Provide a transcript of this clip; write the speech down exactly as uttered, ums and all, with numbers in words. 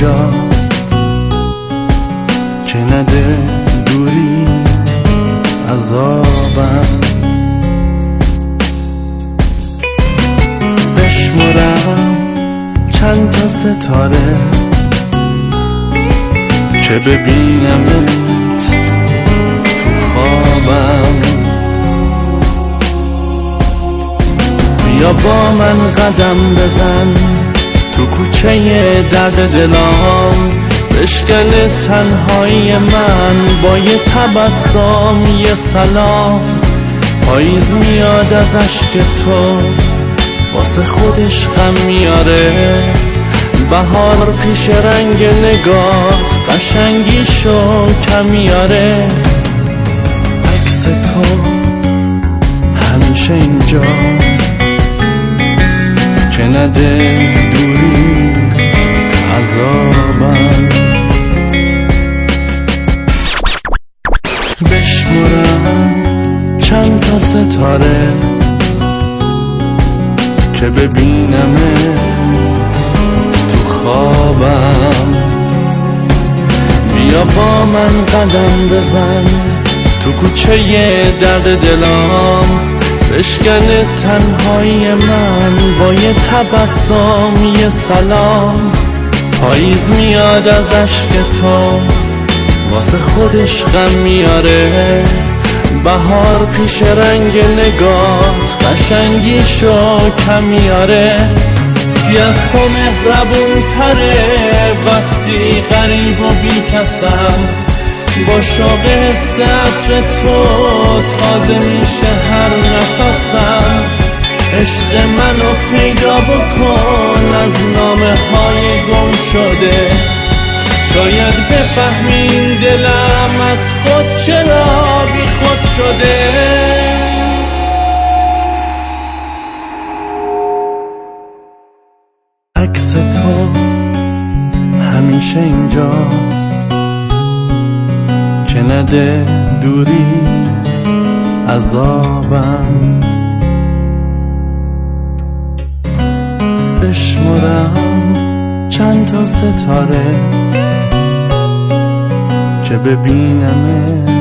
اینجاست که نده دوری عذابم. بشمرم چند تا ستاره که ببینمت تو خوابم. بیا با من قدم بزن تو کوچه درد دلام، بشکن تنهایی من با یه تبسم یه سلام. پاییز میاد از اشک تو واسه خودش غم میاره، بهار پیش رنگ نگات قشنگیشو کم میاره. عکس تو همیشه اینجاست که نده دوری عذابم. بشمرم چند تا ستاره که ببینمت تو خوابم. بیا با من قدم بزن تو کوچه درد دلام، بشکن تنهایی من با یه تبسم یه سلام. پاییز میاد از اشک تو واسه خودش غم میاره، بهار پیش رنگ نگات قشنگیشو کم میاره. کی از تو مهربون تره وقتی غریب و بی کسم، با شوق حس عطر تو تازه میشه هر نفسم. عشق منو پیدا بکن از نامه های گم شده، شاید بفهمین دلم از خود چرا بی خود شده. عکس تو همیشه اینجاست که نده دوری عذابم. بشمرم چند تا ستاره که ببینمت